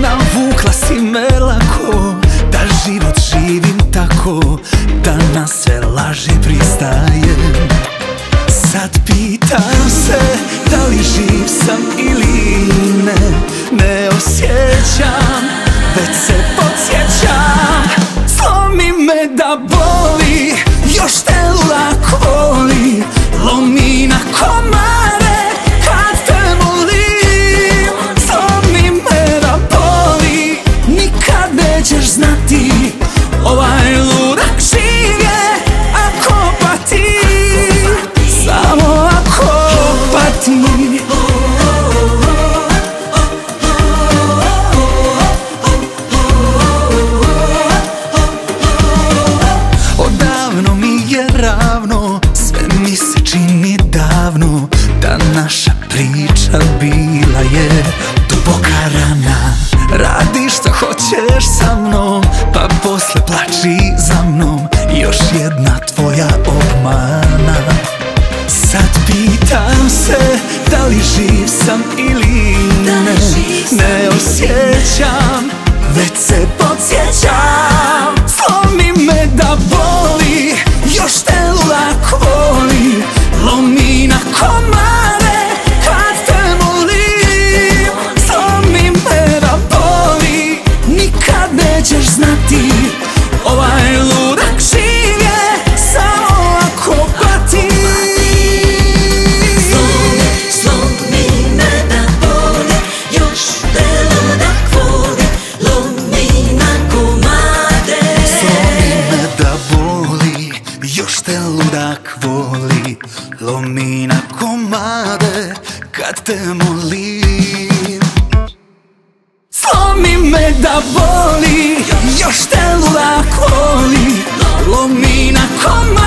Navukla si me lako, da život živim tako, da na sve laži pristajem. Sad pitam se, da li živ sam ili ne, ne osjećam, već se podsjećam. Slomi me da boli, još te lako voli, lomi na komare kad te molim. Slomi me da boli, nikad nećeš znati, ovaj ludak živ je ako pati, samo ako pati. Odavno mi je ravno, sve mi se čini davno, da naša priča bila je duboka rana. Radi šta hoćeš sa mnom, pa posle plači za mnom, još jedna tvoja obmana. Sad pitam se, da li živ sam ili ne, ne osjećam, već se podsjećam. Slomi me da boli, još te lako voli, lomi na komare kad te molim. Slomi me da boli, nikad nećeš znati, ovaj ludak živ je samo ako pati. Slomi me da boli, još te ludak voli, lomi na komade. Slomi me da boli, još te ludak voli, lomi na komade kad te molim. Slomi me da boli, još te ludak voli, lomi na komade.